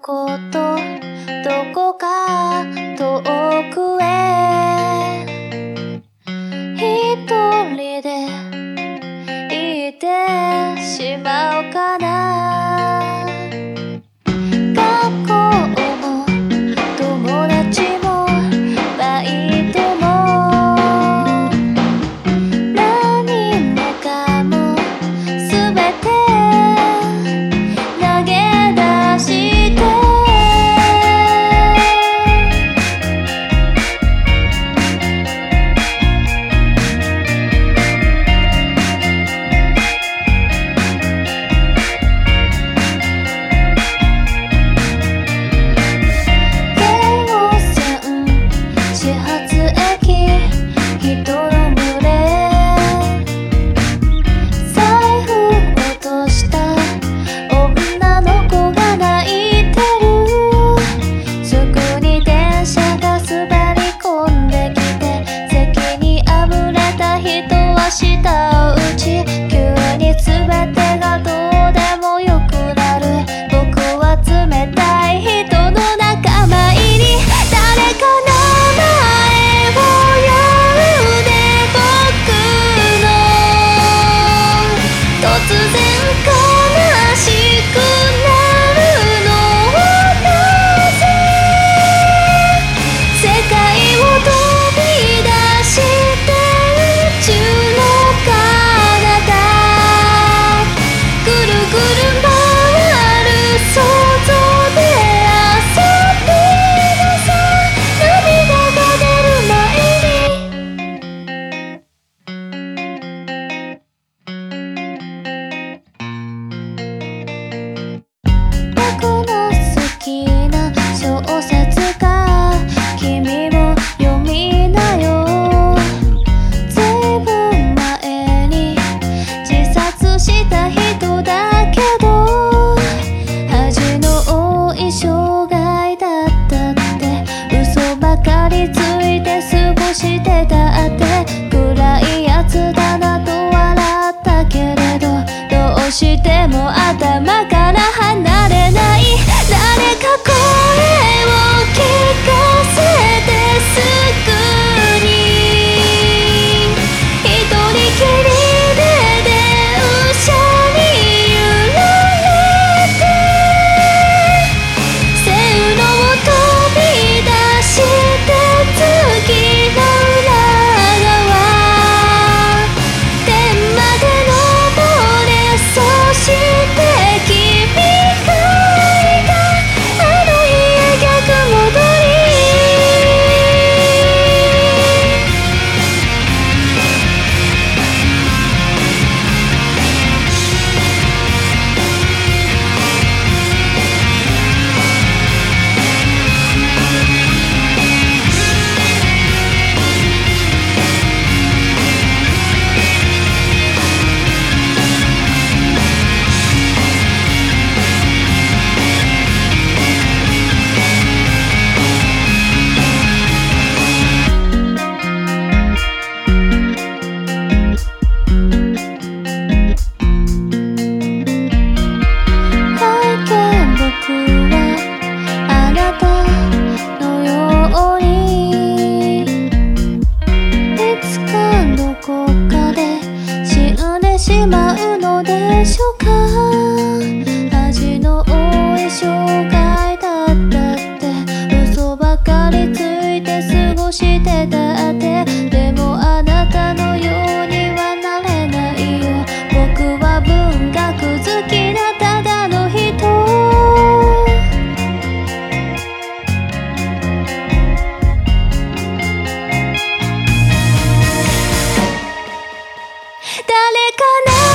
ことどこか遠くへ一人で行ってしまうかな。学校も友達もバイトも何もかもすべて投げ出して舌を打ち急に全てがどうでもよくなる。僕は冷たい人の仲間入り。誰か名前を呼んで僕の突然悲しくなるのはなぜ。世界を飛び出して宇宙の彼方ぐるぐる回る想像で遊びなさい。涙が出る前に僕の好きな小説家君も読みなよ。ずいぶん前に自殺した人だけど恥の多い生涯だったって嘘ばかりついて過ごしてたって暗いやつだなと笑ったけれどどうしても頭から離れない。誰か声を聞かせてすぐに一人きりで電車に揺られて線路を飛び出して次の裏側天まで登れ。そして君がいたあの日へ逆戻り。あなたのようにいつかどこかで死んでしまうのでしょうか。恥の多い生涯だったって嘘ばかりついて過ごしてたってでもあなたのようにはなれないよ。僕は文学好きなただの人。誰かな